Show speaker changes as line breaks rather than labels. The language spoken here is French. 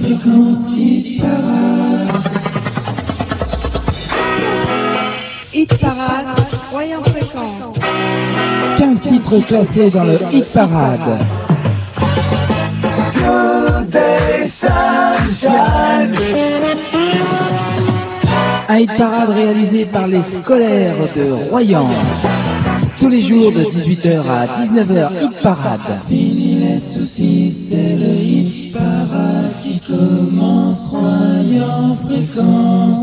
fréquente Hit Parade.
Hit Parade, Royan Fréquence.
15 titres classés dans le Hit Parade.
Good day, sunshine.
Un Hit Parade réalisé par les scolaires de Royan. Tous les jours de 18h à 19h, Hit Parade.
Fini les soucis, c'est le Hit Parade qui commence. Royan Fréquence.